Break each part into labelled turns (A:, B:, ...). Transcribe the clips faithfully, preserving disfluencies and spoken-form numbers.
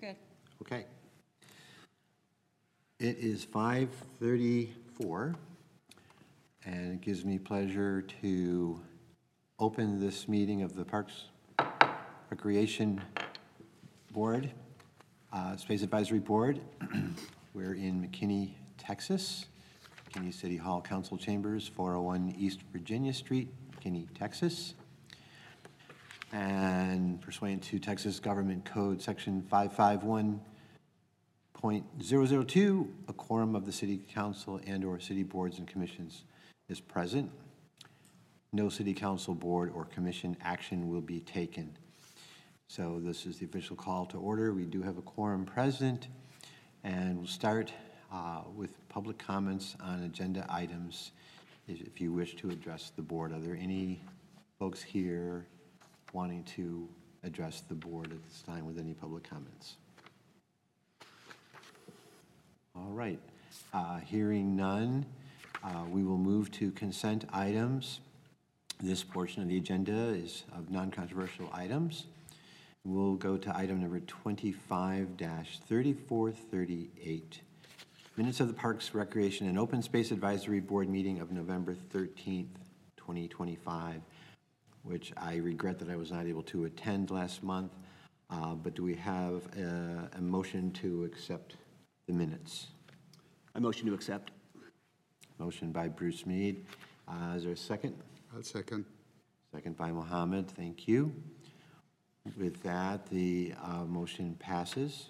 A: good.
B: Okay. It is five thirty-four, and it gives me pleasure to open this meeting of the Parks Recreation Board, uh, Space Advisory Board. We're in McKinney, Texas, McKinney City Hall Council Chambers, four oh one East Virginia Street, McKinney, Texas. And pursuant to Texas Government Code Section five fifty-one point zero zero two, a quorum of the City Council and or City Boards and Commissions is present. No City Council, Board, or Commission action will be taken. So this is the official call to order. We do have a quorum present, and we'll start uh, with public comments on agenda items if you wish to address the board. Are there any folks here wanting to address the board at this time with any public comments? All right, uh, hearing none, uh, we will move to consent items. This portion of the agenda is of non-controversial items. We'll go to item number twenty-five dash thirty-four thirty-eight. Minutes of the Parks, Recreation, and Open Space Advisory Board meeting of November thirteenth, twenty twenty-five, which I regret that I was not able to attend last month. Uh, but do we have a, a motion to accept the minutes?
C: I motion to accept.
B: Motion by Bruce Mead. Uh, is there a second?
D: I'll second.
B: Second by Mohammed. Thank you. With that, the uh, motion passes.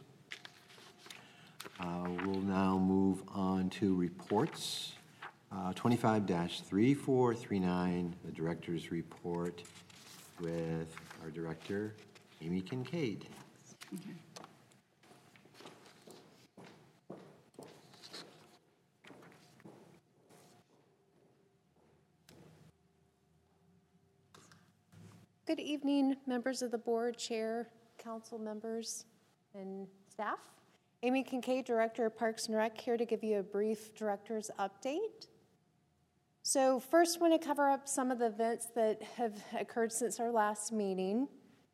B: Uh, we'll now move on to reports. Uh, twenty-five dash thirty-four thirty-nine, the director's report with our director, Amy Kincaid.
A: Mm-hmm.
E: Good evening, members of the board, chair, council members, and staff. Amy Kincaid, Director of Parks and Rec, here to give you a brief director's update. So first, I want to cover up some of the events that have occurred since our last meeting.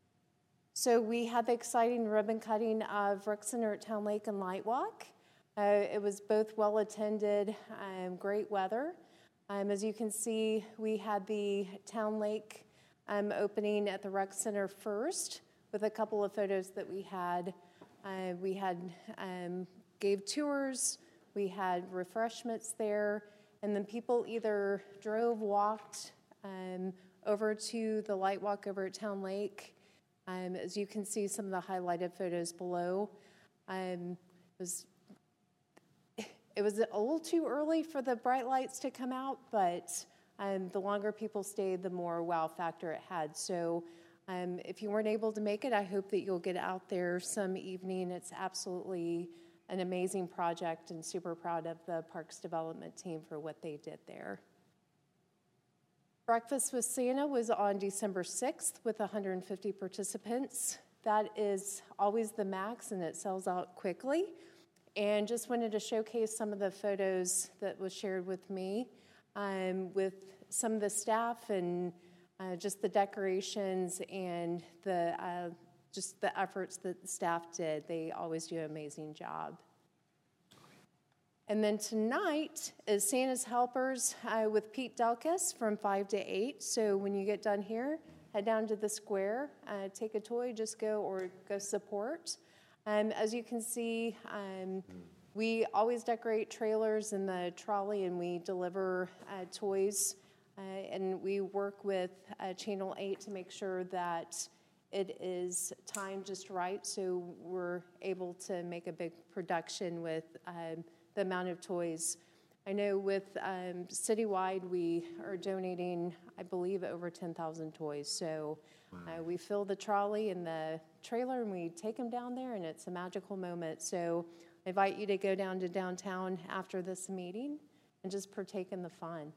E: So we had the exciting ribbon cutting of Rec Center at Town Lake and Light Walk. Uh, it was both well attended, um, great weather. Um, as you can see, we had the Town Lake um, opening at the Rec Center first with a couple of photos that we had. Uh, we had um, gave tours, we had refreshments there, and then people either drove, walked um, over to the Light Walk over at Town Lake. Um, as you can see some of the highlighted photos below. Um, it was it was a little too early for the bright lights to come out, but um, the longer people stayed, the more wow factor it had. So um, if you weren't able to make it, I hope that you'll get out there some evening. It's absolutely an amazing project, and super proud of the Parks Development team for what they did there. Breakfast with Santa was on December sixth with one hundred fifty participants. That is always the max, and it sells out quickly. And just wanted to showcase some of the photos that was shared with me um, with some of the staff, and uh, just the decorations and the uh, just the efforts that the staff did. They always do an amazing job. And then tonight is Santa's Helpers uh, with Pete Delkus from five to eight. So when you get done here, head down to the square, uh, take a toy, just go or go support. Um, as you can see, um, we always decorate trailers in the trolley, and we deliver uh, toys. Uh, and we work with uh, Channel eight to make sure that it is timed just right, so we're able to make a big production with um, the amount of toys. I know with um, citywide, we are donating, I believe, over ten thousand toys. So wow. uh, we fill the trolley and the trailer, and we take them down there, and it's a magical moment. So I invite you to go down to downtown after this meeting and just partake in the fun.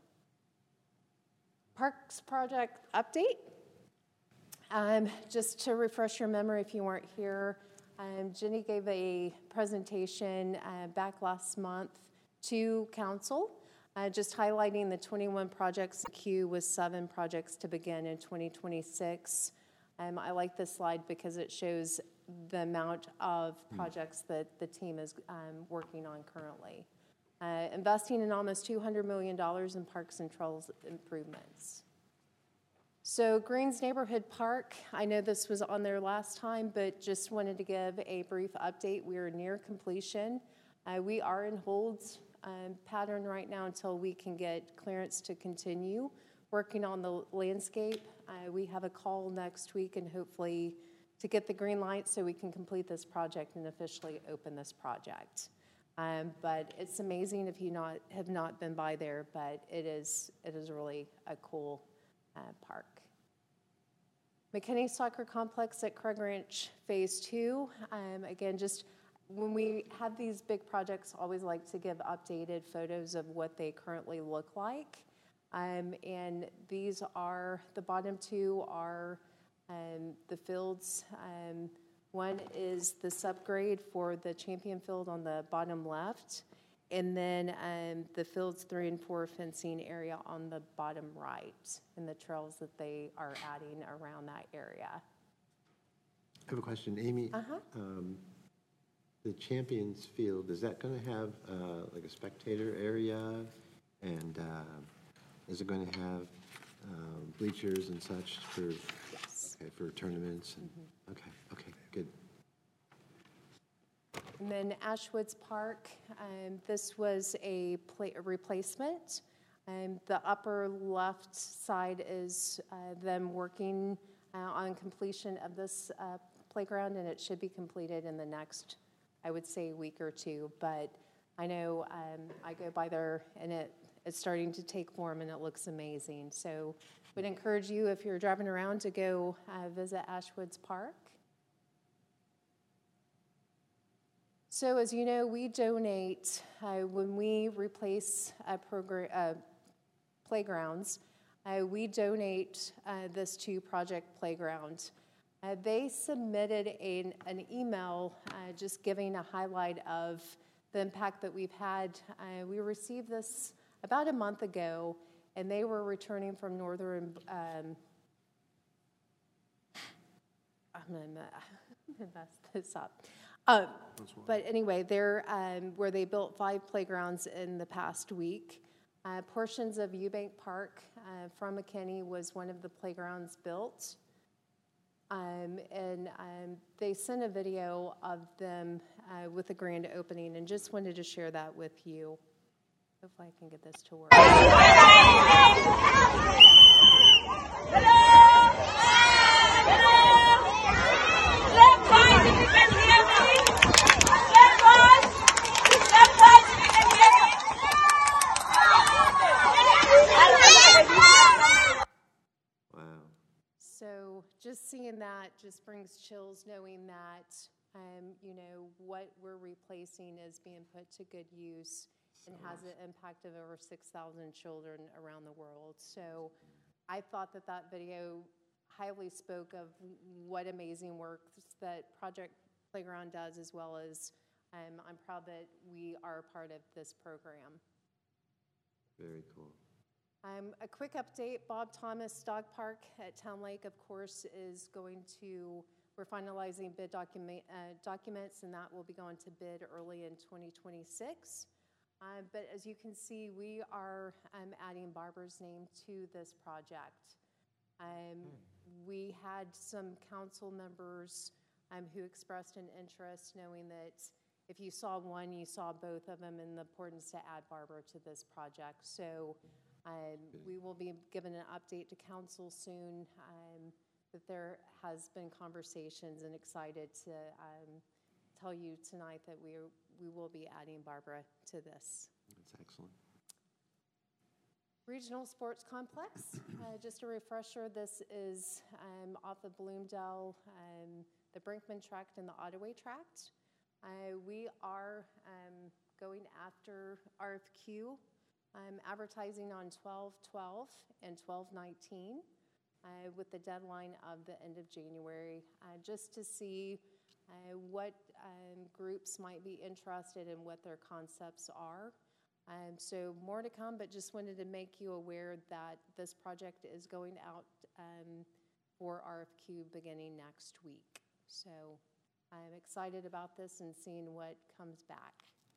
E: Parks project update. Um, just to refresh your memory if you weren't here, um, Jenny gave a presentation uh, back last month to council, uh, just highlighting the twenty-one projects in queue with seven projects to begin in twenty twenty-six. Um, I like this slide because it shows the amount of projects that the team is um, working on currently. Uh, investing in almost two hundred million dollars in parks and trails improvements. So Greens Neighborhood Park, I know this was on there last time, but just wanted to give a brief update. We are near completion. Uh, we are in holds um, pattern right now until we can get clearance to continue working on the landscape. Uh, we have a call next week and hopefully to get the green light so we can complete this project and officially open this project. Um, but it's amazing if you not have not been by there, but it is, it is really a cool uh, park. McKinney Soccer Complex at Craig Ranch Phase Two. Um, again, just when we have these big projects, always like to give updated photos of what they currently look like. Um, and these are, the bottom two are um, the fields. Um, one is the subgrade for the champion field on the bottom left, and then um, the fields three and four fencing area on the bottom right, and the trails that they are adding around that area.
B: I have a question, Amy.
E: Uh-huh.
B: Um, the Champions Field, is that going to have uh, like a spectator area? And uh, is it going to have um, bleachers and such for,
E: Yes.
B: okay, for tournaments? And,
E: Mm-hmm.
B: Okay, okay, good.
E: And then Ashwoods Park, um, this was a, play, a replacement. Um, the upper left side is uh, them working uh, on completion of this uh, playground, and it should be completed in the next, I would say, week or two. But I know um, I go by there, and it, it's starting to take form, and it looks amazing. So would encourage you, if you're driving around, to go uh, visit Ashwoods Park. So as you know, we donate, uh, when we replace uh, program, uh, playgrounds, uh, we donate uh, this to Project Playground. Uh, they submitted an, an email uh, just giving a highlight of the impact that we've had. Uh, we received this about a month ago, and they were returning from Northern, um, I'm gonna mess this up. Uh, but anyway, they're um, where they built five playgrounds in the past week. Uh, portions of Eubank Park uh, from McKinney was one of the playgrounds built. Um, and um, they sent a video of them uh, with the grand opening, and just wanted to share that with you. Hopefully I can get this to work. So just seeing that just brings chills, knowing that, um, you know, what we're replacing is being put to good use and has an impact of over six thousand children around the world. So I thought that that video highly spoke of what amazing work that Project Playground does, as well as um, I'm proud that we are a part of this program.
B: Very cool.
E: Um, a quick update, Bob Thomas Dog Park at Town Lake, of course, is going to, we're finalizing bid document, uh, documents, and that will be going to bid early in twenty twenty-six. Uh, but as you can see, we are um, adding Barbara's name to this project. Um, we had some council members um, who expressed an interest, knowing that if you saw one, you saw both of them, and the importance to add Barbara to this project. So um, we will be given an update to council soon, um, that there has been conversations, and excited to um, tell you tonight that we, are, we will be adding Barbara to this.
B: That's excellent.
E: Regional Sports Complex, uh, just a refresher, this is um, off of Bloomdale, um, the Brinkman Tract and the Ottaway Tract. Uh, we are um, going after R F Q, um, advertising on twelve twelve and twelve nineteen uh, with the deadline of the end of January, uh, just to see uh, what um, groups might be interested in what their concepts are. Um, so more to come, but just wanted to make you aware that this project is going out um, for R F Q beginning next week. So I'm excited about this and seeing what comes back.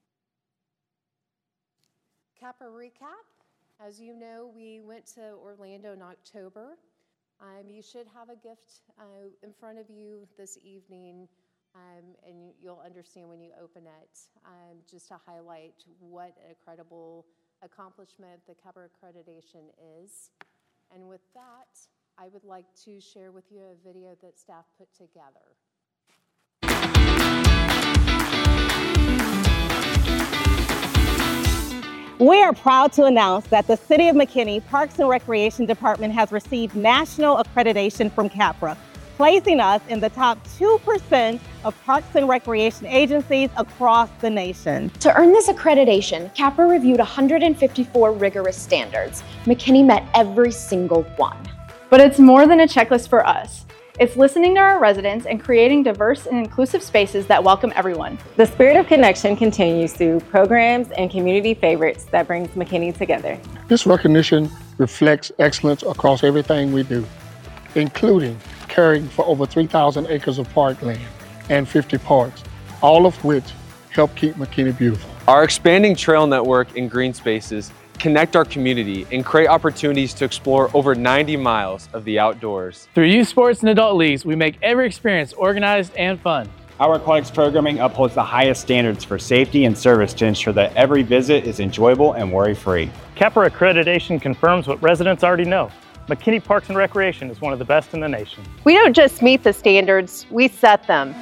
E: Capra recap. As you know, we went to Orlando in October. Um, you should have a gift uh, in front of you this evening, um, and you, you'll understand when you open it, um, just to highlight what a credible accomplishment the Capra accreditation is. And with that, I would like to share with you a video that staff put together.
A: We are proud to announce that the City of McKinney Parks and Recreation Department has received national accreditation from Capra, placing us in the top two percent of parks and recreation agencies across the nation.
D: To earn this accreditation, Capra reviewed one hundred fifty-four rigorous standards. McKinney met every single one.
F: But it's more than a checklist for us. It's listening to our residents and creating diverse and inclusive spaces that welcome everyone.
A: The spirit of connection continues through programs and community favorites that brings McKinney together.
G: This recognition reflects excellence across everything we do, including caring for over three thousand acres of parkland and fifty parks, all of which help keep McKinney beautiful.
H: Our expanding trail network and green spaces connect our community and create opportunities to explore over ninety miles of the outdoors.
I: Through youth sports and adult leagues, we make every experience organized and fun.
J: Our aquatics programming upholds the highest standards for safety and service to ensure that every visit is enjoyable and worry-free.
K: Capra accreditation confirms what residents already know. McKinney Parks and Recreation is one of the best in the nation.
L: We don't just meet the standards, we set them.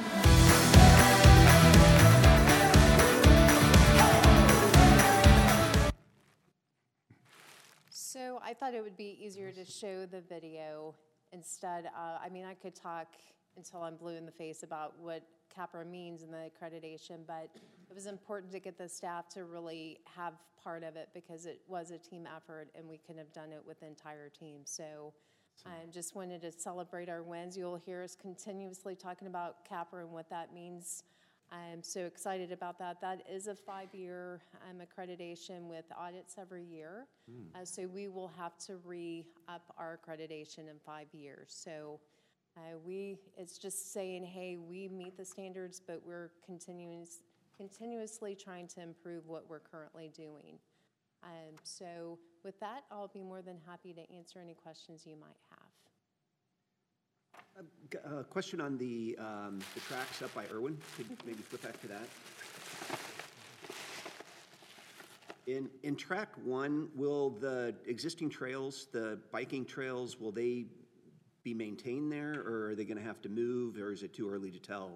E: So I thought it would be easier to show the video instead. Uh, I mean, I could talk until I'm blue in the face about what Capra means in the accreditation, but it was important to get the staff to really have part of it because it was a team effort and we couldn't have done it with the entire team. So I just wanted to celebrate our wins. You'll hear us continuously talking about Capra and what that means. I'm so excited about that. That is a five-year um, accreditation with audits every year. Mm. Uh, so we will have to re-up our accreditation in five years. So uh, we, it's just saying, hey, we meet the standards, but we're continuous, continuously trying to improve what we're currently doing. Um, so with that, I'll be more than happy to answer any questions you might have.
C: A uh, question on the, um, the tracks up by Irwin. Could you maybe flip back to that? In, in track one, will the existing trails, the biking trails, will they be maintained there, or are they going to have to move, or is it too early to tell?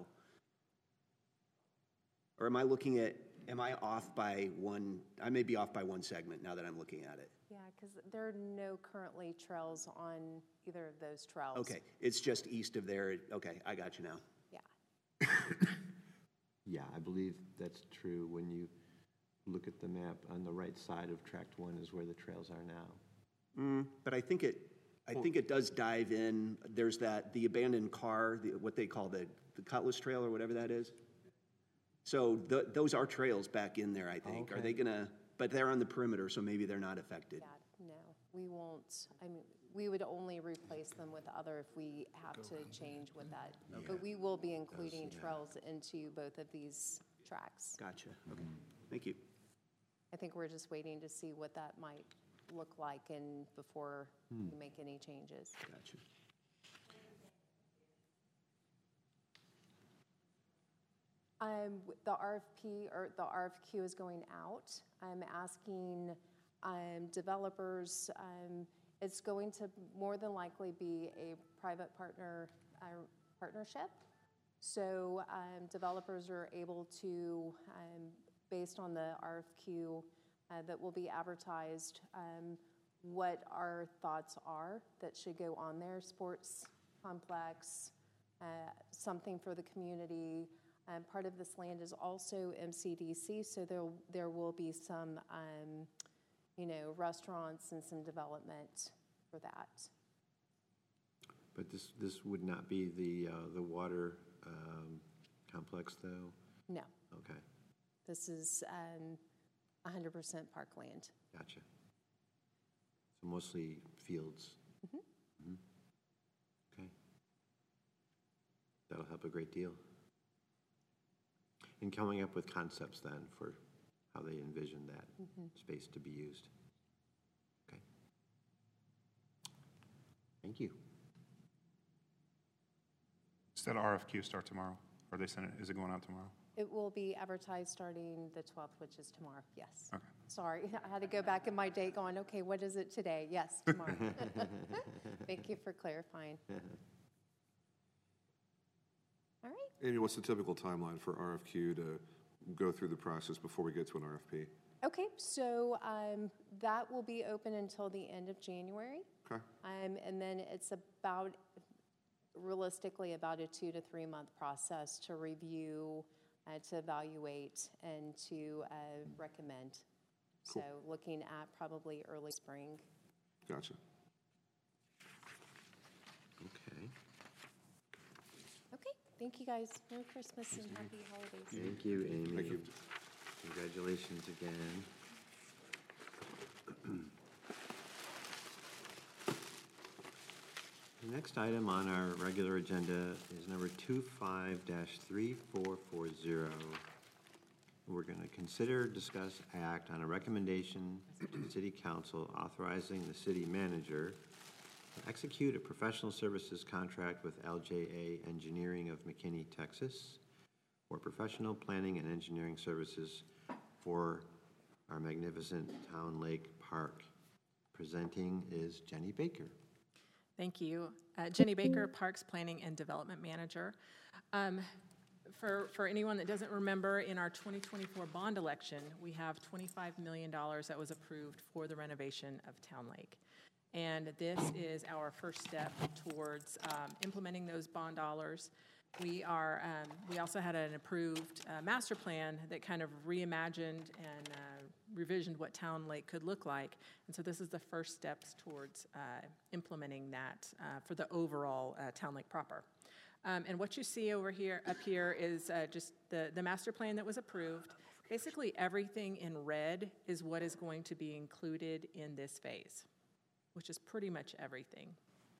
C: Or am I looking at, am I off by one, I may be off by one segment now that I'm looking at it.
E: Yeah, because there are no currently trails on either of those trails.
C: Okay, it's just east of there. Okay, I got you now.
E: Yeah.
B: Yeah, I believe that's true. When you look at the map, on the right side of tract one is where the trails are now.
C: Mm, but I think it, I think it does dive in. There's that, the abandoned car, the, what they call the, the Cutlass Trail or whatever that is. So the, those are trails back in there, I think. Okay. Are they gonna, but they're on the perimeter, so maybe they're not affected.
E: Yeah, no, we won't. I mean, we would only replace them with other if we have to change with that. Okay. But we will be including trails into both of these tracks.
C: Gotcha, okay, thank you.
E: I think we're just waiting to see what that might look like and before hmm. we make any changes.
C: Gotcha.
E: Um, the R F P or the R F Q is going out. I'm asking um, developers. Um, it's going to more than likely be a private partner uh, partnership. So um, developers are able to, um, based on the R F Q uh, that will be advertised, um, what our thoughts are that should go on there. Sports complex, uh, something for the community. Um, part of this land is also M C D C, so there there will be some, um, you know, restaurants and some development for that.
B: But this this would not be the uh, the water um, complex, though.
E: No.
B: Okay.
E: This is um, one hundred percent parkland.
B: Gotcha. So mostly fields. Mm-hmm. Mm-hmm. Okay. that'll help a great deal. And coming up with concepts then for how they envision that mm-hmm. space to be used. Okay. Thank you.
M: Does that R F Q start tomorrow? Or they send it, is it going out tomorrow?
E: It will be advertised starting the twelfth, which is tomorrow, yes.
M: Okay.
E: Sorry, I had to go back in my date going, okay, what is it today? Yes, tomorrow. Thank you for clarifying. All right.
N: Amy, what's the typical timeline for R F Q to go through the process before we get to an R F P?
E: Okay, so um, that will be open until the end of January.
N: Okay.
E: Um, and then it's about, realistically, about a two to three month process to review, uh, to evaluate, and to uh, recommend. Cool. So looking at probably early spring.
N: Gotcha.
B: Okay.
E: Okay, thank you guys. Merry Christmas and happy holidays.
B: Thank you, Amy.
N: Thank you.
B: Congratulations again. The next item on our regular agenda is number two five dash three four four zero. We're going to consider, discuss, act on a recommendation to the City Council authorizing the city manager to execute a professional services contract with L J A Engineering of McKinney, Texas, for professional planning and engineering services for our magnificent Town Lake Park. Presenting is Jenny Baker.
O: Thank you. Uh, Jenny Baker, Parks Planning and Development Manager. Um, for, for anyone that doesn't remember, in our twenty twenty-four bond election, we have twenty-five million dollars that was approved for the renovation of Town Lake. And this is our first step towards um, implementing those bond dollars. We are. Um, we also had an approved uh, master plan that kind of reimagined and uh, revisioned what Town Lake could look like, and so this is the first steps towards uh, implementing that uh, for the overall uh, Town Lake proper. Um, and what you see over here, up here, is uh, just the the master plan that was approved. Basically, everything in red is what is going to be included in this phase, which is pretty much everything.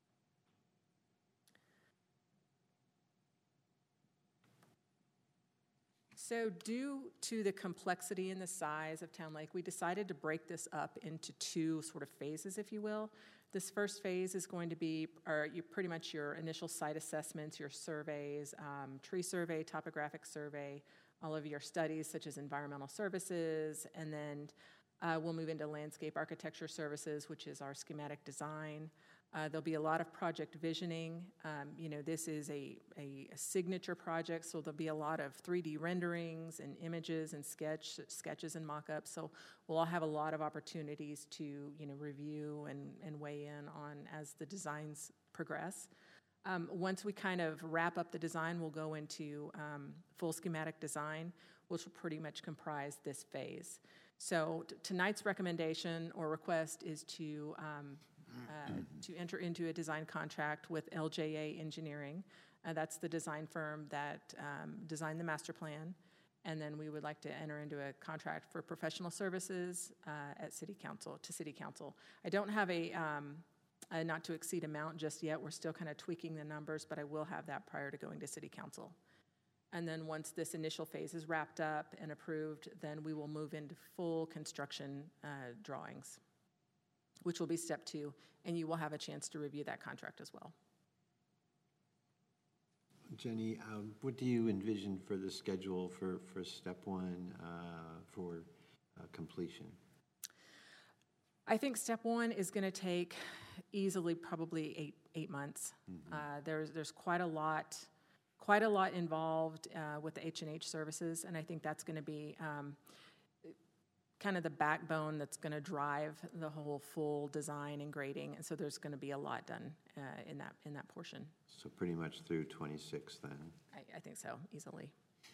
O: So due to the complexity and the size of Town Lake, we decided to break this up into two sort of phases, if you will. This first phase is going to be our, you pretty much your initial site assessments, your surveys, um, tree survey, topographic survey, all of your studies such as environmental services, and then uh, we'll move into landscape architecture services, which is our schematic design. Uh, there'll be a lot of project visioning. Um, you know, this is a, a, a signature project, so there'll be a lot of three D renderings and images and sketch sketches and mock-ups. So we'll all have a lot of opportunities to, you know, review and, and weigh in on as the designs progress. Um, once we kind of wrap up the design, we'll go into um, full schematic design, which will pretty much comprise this phase. So t- tonight's recommendation or request is to um, Uh, to enter into a design contract with L J A Engineering. Uh, that's the design firm that um, designed the master plan. And then we would like to enter into a contract for professional services uh, at City Council, to City Council. I don't have a, um, a not to exceed amount just yet. We're still kind of tweaking the numbers, but I will have that prior to going to City Council. And then once this initial phase is wrapped up and approved, then we will move into full construction uh, drawings, which will be step two, and you will have a chance to review that contract as well.
B: Jenny, um, what do you envision for the schedule for, for step one uh, for uh, completion?
O: I think step one is going to take easily probably eight eight months. Mm-hmm. Uh, there's there's quite a lot, quite a lot involved uh, with the H and H services, and I think that's going to be um, kind of the backbone that's going to drive the whole full design and grading, and so there's going to be a lot done uh, in that in that portion.
B: So pretty much through twenty-six then?
O: I, I think so, easily.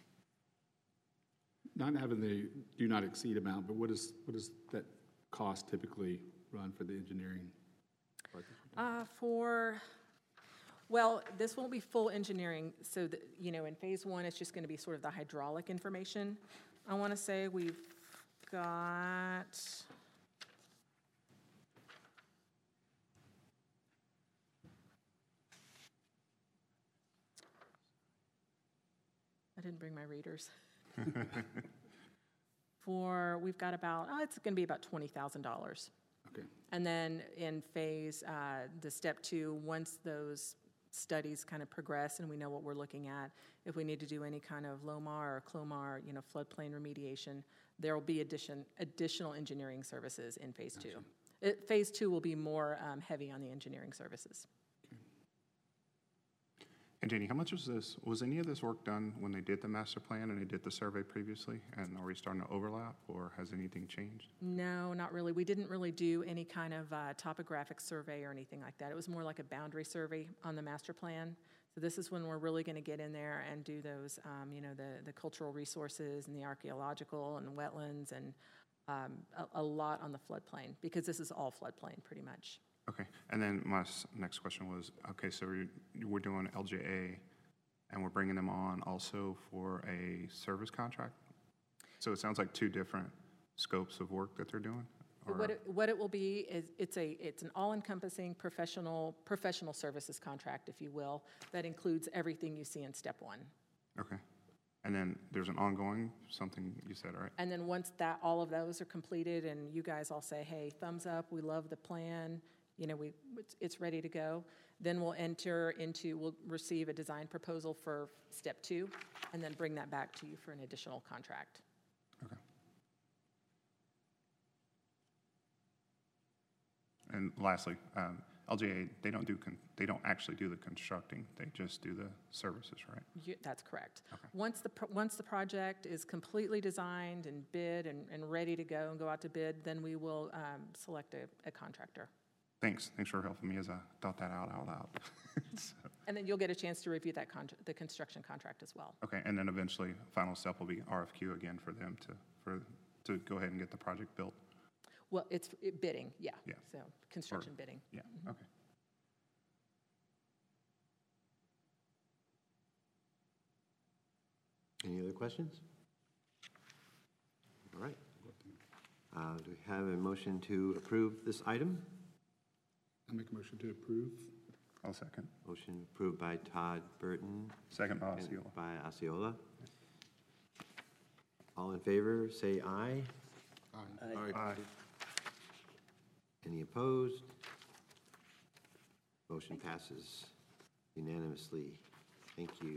P: Not having the do not exceed amount, but what is what does that cost typically run for the engineering?
O: Uh, for, well, this won't be full engineering, so that, you know, in phase one, it's just going to be sort of the hydraulic information. I want to say we've got, didn't bring my readers. For, we've got about, oh, it's going to be about twenty thousand dollars.
P: Okay.
O: And then in phase, uh, the step two, once those studies kind of progress and we know what we're looking at, if we need to do any kind of LOMAR or CLOMAR, you know, floodplain remediation, there will be addition, additional engineering services in phase two. It, phase two will be more um, heavy on the engineering services.
M: And Janie, how much was this, was any of this work done when they did the master plan and they did the survey previously? And are we starting to overlap, or has anything changed?
O: No, not really. We didn't really do any kind of uh, topographic survey or anything like that. It was more like a boundary survey on the master plan. So this is when we're really going to get in there and do those, um, you know, the, the cultural resources and the archaeological and wetlands and um, a, a lot on the floodplain, because this is all floodplain pretty much.
M: Okay, and then my s- next question was, okay, so we're, we're doing L J A, and we're bringing them on also for a service contract? So it sounds like two different scopes of work that they're doing? Or?
O: What it, what it will be is it's a it's an all-encompassing professional professional services contract, if you will, that includes everything you see in step one.
M: Okay, and then there's an ongoing, something you said, right?
O: And then once that all of those are completed, and you guys all say, "Hey, thumbs up, we love the plan," you know, we it's, it's ready to go. Then we'll enter into we'll receive a design proposal for step two, and then bring that back to you for an additional contract.
M: Okay. And lastly, um, L J A, they don't do con- they don't actually do the constructing; they just do the services, right?
O: You, that's correct.
M: Okay.
O: Once the pro- once the project is completely designed and bid and, and ready to go and go out to bid, then we will um, select a, a contractor.
M: Thanks. Thanks for helping me as I thought that out out loud. So,
O: And then you'll get a chance to review that con- the construction contract as well.
M: okay, and then eventually, final step will be R F Q again for them to for to go ahead and get the project built.
O: Well, it's it, bidding, yeah.
M: Yeah.
O: So construction
M: Or-
O: bidding.
M: Yeah. Okay.
B: Any other questions? All right. Uh, Do we have a motion to approve this item?
P: I make a motion to approve.
M: I'll second.
B: Motion approved by Todd Burton.
M: Second by
B: and
M: Osceola.
B: By Osceola. All in favor, say aye.
P: Aye.
M: Aye.
B: Any opposed? Motion passes unanimously. Thank you.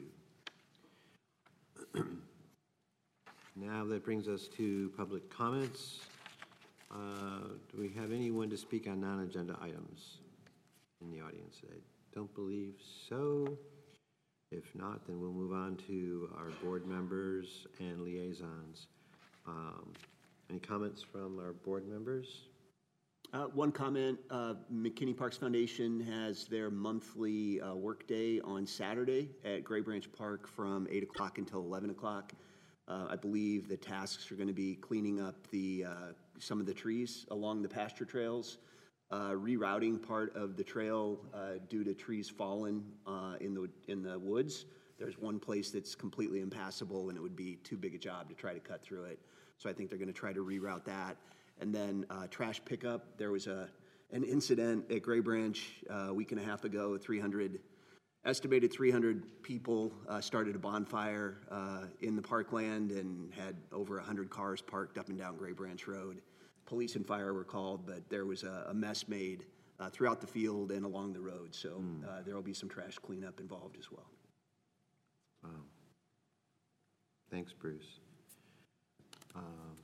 B: Now that brings us to public comments. Uh, Do we have anyone to speak on non-agenda items in the audience? I don't believe so. If not, then we'll move on to our board members and liaisons. Um, Any comments from our board members?
C: Uh, one comment, uh, McKinney Parks Foundation has their monthly uh, workday on Saturday at Gray Branch Park from eight o'clock until eleven o'clock. Uh, I believe the tasks are going to be cleaning up the uh, some of the trees along the pasture trails, uh, rerouting part of the trail uh, due to trees fallen uh, in the in the woods. There's one place that's completely impassable, and it would be too big a job to try to cut through it. So I think they're going to try to reroute that. And then uh, trash pickup. There was a an incident at Gray Branch uh, a week and a half ago. three hundred estimated three hundred people uh, started a bonfire uh, in the parkland and had over one hundred cars parked up and down Gray Branch Road. Police and fire were called, but there was a, a mess made uh, throughout the field and along the road. So uh, there will be some trash cleanup involved as well.
B: Wow. Thanks, Bruce. Um,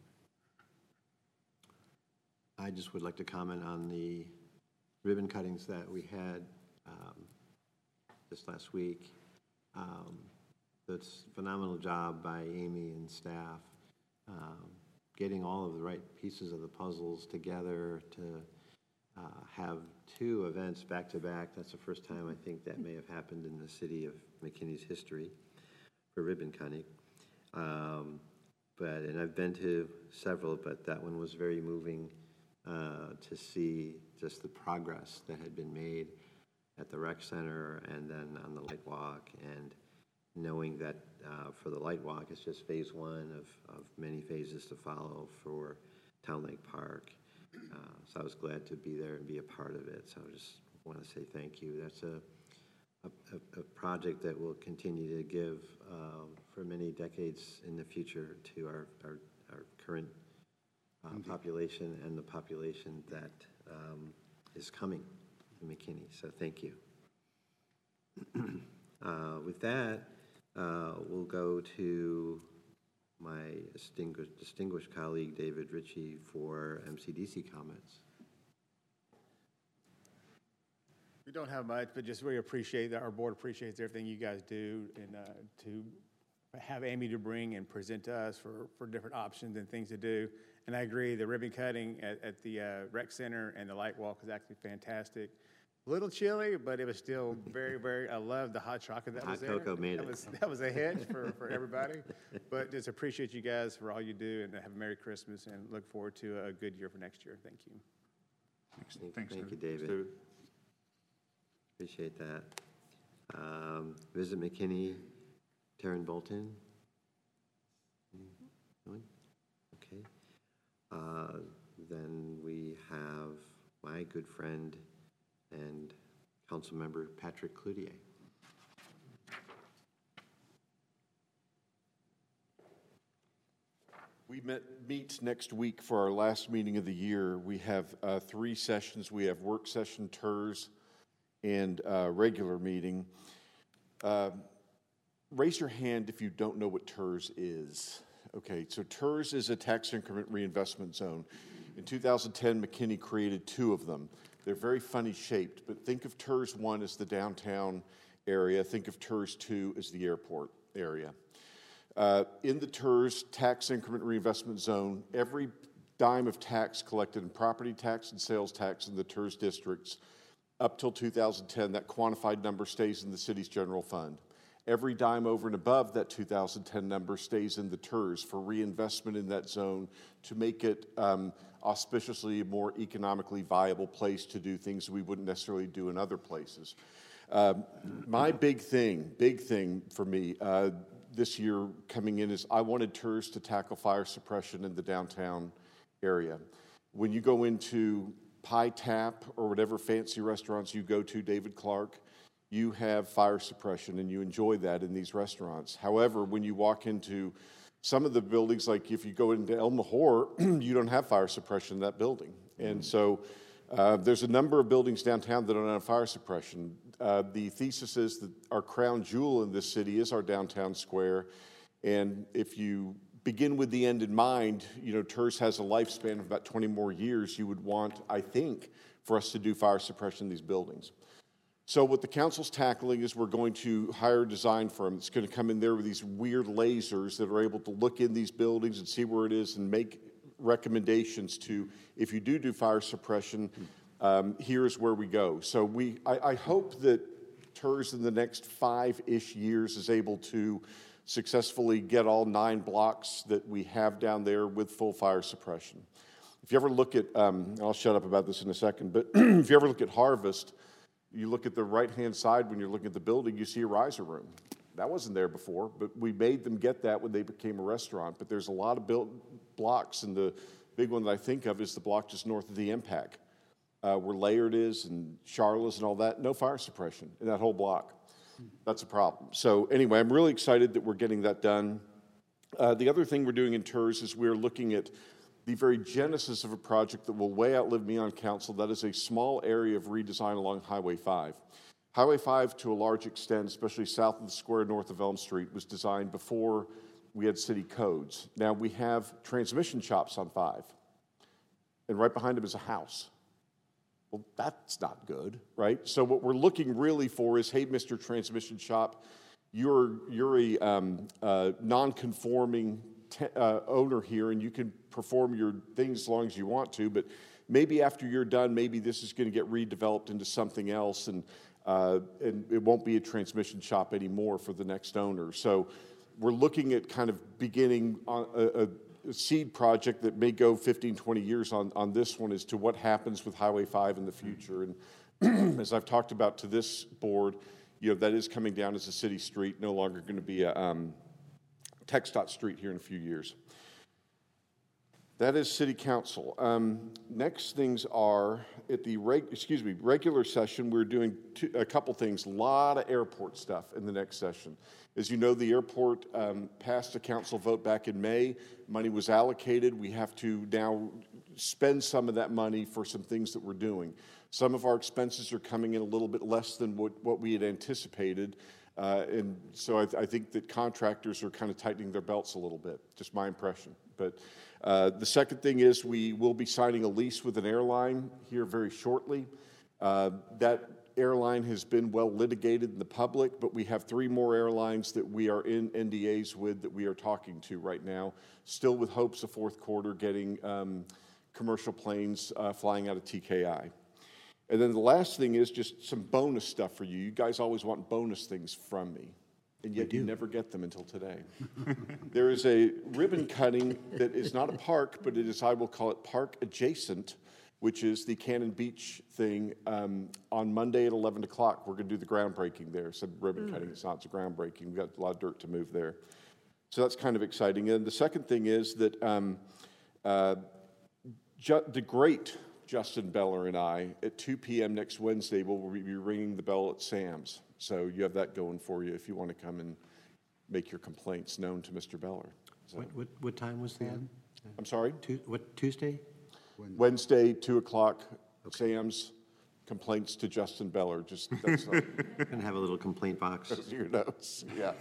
B: I just would like to comment on the ribbon cuttings that we had um, this last week. Um, That's a phenomenal job by Amy and staff, um, getting all of the right pieces of the puzzles together to uh, have two events back to back. That's the first time I think that may have happened in the city of McKinney's history for ribbon cutting. Um, but, and I've been to several, but that one was very moving uh, to see just the progress that had been made at the rec center and then on the light walk, and knowing that uh, for the light walk, it's just phase one of, of many phases to follow for Town Lake Park. Uh, so I was glad to be there and be a part of it. So I just want to say thank you. That's a, a, a project that will continue to give uh, for many decades in the future to our, our, our current uh, population and the population that um, is coming in McKinney. So thank you. uh, with that, uh, we'll go to my distinguished, distinguished colleague, David Ritchie, for M C D C comments.
Q: We don't have much, but just really appreciate that our board appreciates everything you guys do, and uh, to have Amy to bring and present to us for, for different options and things to do. And I agree, the ribbon cutting at, at the uh, rec center and the light walk is actually fantastic. A little chilly, but it was still very, very, I love the hot chocolate that
B: Hot
Q: was there.
B: cocoa made
Q: that
B: it.
Q: Was, that was a hit for, for everybody. But just appreciate you guys for all you do, and have a Merry Christmas, and look forward to a good year for next year. Thank you.
B: Thanks, Thanks Thank you, David.
N: David.
B: Appreciate that. Um, Visit McKinney, Taryn Bolton. Anyone? Okay. Uh, then we have my good friend and council member Patrick Cloutier.
R: We met, meet next week for our last meeting of the year. We have uh, three sessions. We have work session, T E R S, and uh, regular meeting. Uh, raise your hand if you don't know what T E R S is. Okay, so T E R S is a tax increment reinvestment zone. In two thousand ten, McKinney created two of them. They're very funny shaped, but think of T E R S one as the downtown area. Think of T E R S two as the airport area. Uh, in the T E R S tax increment reinvestment zone, every dime of tax collected in property tax and sales tax in the T E R S districts up till two thousand ten, that quantified number stays in the city's general fund. Every dime over and above that two thousand ten number stays in the T E R S for reinvestment in that zone to make it um, auspiciously a more economically viable place to do things we wouldn't necessarily do in other places. Um, my big thing, big thing for me uh, this year coming in is I wanted T E R S to tackle fire suppression in the downtown area. When you go into Pie Tap or whatever fancy restaurants you go to, David Clark, you have fire suppression and you enjoy that in these restaurants. However, when you walk into some of the buildings, like if you go into El Mejor, you don't have fire suppression in that building. And so uh, there's a number of buildings downtown that don't have fire suppression. Uh, the thesis is that our crown jewel in this city is our downtown square. And if you begin with the end in mind, you know, T E R S has a lifespan of about twenty more years. You would want, I think, for us to do fire suppression in these buildings. So what the council's tackling is we're going to hire a design firm that's going to come in there with these weird lasers that are able to look in these buildings and see where it is and make recommendations to, if you do do fire suppression, um, here's where we go. So we, I, I hope that T E R S in the next five-ish years is able to successfully get all nine blocks that we have down there with full fire suppression. If you ever look at, um, I'll shut up about this in a second, but if you ever look at Harvest, you look at the right-hand side when you're looking at the building, you see a riser room. That wasn't there before, but we made them get that when they became a restaurant. But there's a lot of built blocks, and the big one that I think of is the block just north of the M PAC, uh, where Laird is and Charla's and all that. No fire suppression in that whole block. That's a problem. So anyway, I'm really excited that we're getting that done. Uh, the other thing we're doing in T E R S is we're looking at the very genesis of a project that will way outlive me on council. That is a small area of redesign along Highway five. Highway five, to a large extent, especially south of the square, north of Elm Street, was designed before we had city codes. Now we have transmission shops on five, and right behind them is a house. Well, that's not good, right? So what we're looking really for is, hey, Mister Transmission Shop, you're, you're a um, uh, non-conforming te- uh, owner here, and you can perform your things as long as you want to, but maybe after you're done, maybe this is going to get redeveloped into something else, and, uh, and it won't be a transmission shop anymore for the next owner. So we're looking at kind of beginning on a, a A seed project that may go fifteen, twenty years on, on this one as to what happens with Highway five in the future. And as I've talked about to this board, you know, that is coming down as a city street, no longer going to be a um, TxDOT street here in a few years. That is city council. Um, next things are at the reg, excuse me, regular session, we're doing two, a couple things, a lot of airport stuff in the next session. As you know, the airport um, passed a council vote back in May. Money was allocated. We have to now spend some of that money for some things that we're doing. Some of our expenses are coming in a little bit less than what, what we had anticipated. Uh, and so I, th I think that contractors are kind of tightening their belts a little bit, just my impression. But uh, the second thing is we will be signing a lease with an airline here very shortly. Uh, that airline has been well litigated in the public, but we have three more airlines that we are in N D As with that we are talking to right now, still with hopes of fourth quarter getting um, commercial planes uh, flying out of T K I. And then the last thing is just some bonus stuff for you. You guys always want bonus things from me, and yet you never get them until today. There is a ribbon cutting that is not a park, but it is, I will call it park adjacent, which is the Cannon Beach thing um, on Monday at eleven o'clock. We're going to do the groundbreaking there. So ribbon mm. cutting, it's not, it's a groundbreaking. We've got a lot of dirt to move there. So that's kind of exciting. And the second thing is that um, uh, ju the great Justin Beller and I, at two P M next Wednesday, will be ringing the bell at Sam's. So you have that going for you if you want to come and make your complaints known to Mister Beller. So.
B: What, what, what time was that?
R: I'm sorry?
B: Tu what, Tuesday?
R: Wednesday, two o'clock, okay. Sam's, complaints to Justin Beller. Just that's not,
B: going to have a little complaint box.
R: Those are your notes. Yeah.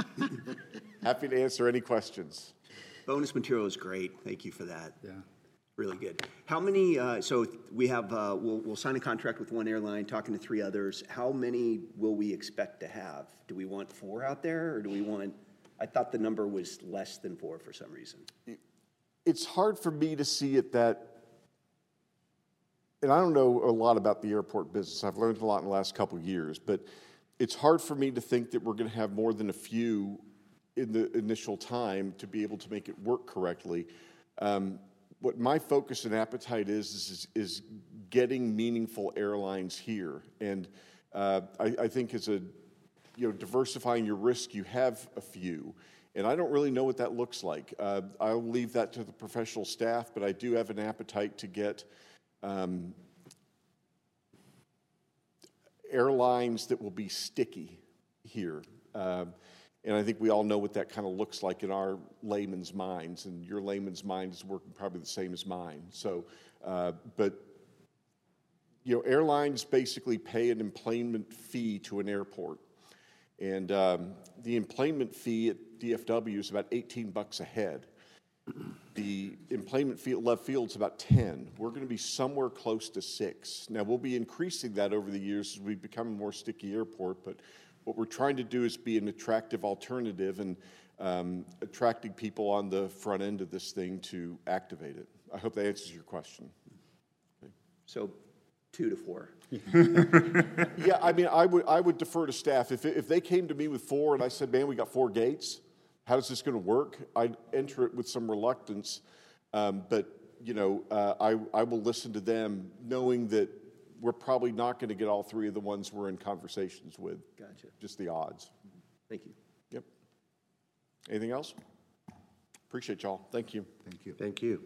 R: Happy to answer any questions.
C: Bonus material is great. Thank you for that.
P: Yeah.
C: Really good. How many, uh, so we have, uh, we'll, we'll sign a contract with one airline, talking to three others. How many will we expect to have? Do we want four out there, or do we want, I thought the number was less than four for some reason.
R: It's hard for me to see it that, and I don't know a lot about the airport business. I've learned a lot in the last couple of years, but it's hard for me to think that we're going to have more than a few in the initial time to be able to make it work correctly. Um, What my focus and appetite is, is, is getting meaningful airlines here. And uh, I, I think as a, you know, diversifying your risk, you have a few. And I don't really know what that looks like. Uh, I'll leave that to the professional staff, but I do have an appetite to get um, airlines that will be sticky here. Uh, And I think we all know what that kind of looks like in our layman's minds, and your layman's mind is working probably the same as mine. So, uh, but, you know, airlines basically pay an enplanement fee to an airport. And um, the enplanement fee at D F W is about eighteen bucks a head. The enplanement fee at Love Field is about ten. We're going to be somewhere close to six. Now, we'll be increasing that over the years as we become a more sticky airport, but what we're trying to do is be an attractive alternative and um, attracting people on the front end of this thing to activate it. I hope that answers your question. Okay.
C: So two to four.
R: Yeah, I mean, I would, I would defer to staff. If, if they came to me with four and I said, man, we got four gates, how is this going to work? I'd enter it with some reluctance, um, but, you know, uh, I, I will listen to them knowing that we're probably not going to get all three of the ones we're in conversations with.
C: Gotcha.
R: Just the odds.
C: Thank you.
R: Yep. Anything else? Appreciate y'all. Thank you.
B: Thank you. Thank you.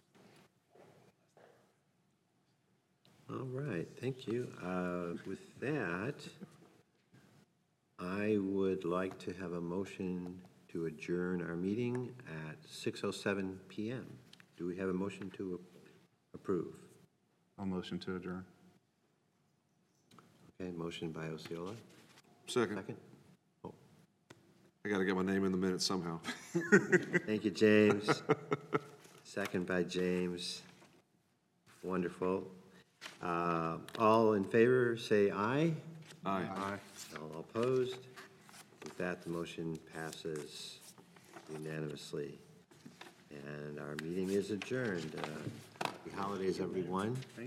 B: All right. Thank you. Uh, with that, I would like to have a motion to adjourn our meeting at six oh seven P M Do we have a motion to approve?
M: I'll motion to adjourn.
B: Okay, motion by Osceola.
N: Second.
B: Second. Oh.
N: I got to get my name in the minutes somehow.
B: Thank you, James. Second by James. Wonderful. Uh, all in favor, say aye.
N: Aye.
B: Aye. All opposed. With that, the motion passes unanimously. And our meeting is adjourned. Uh, happy holidays, everyone.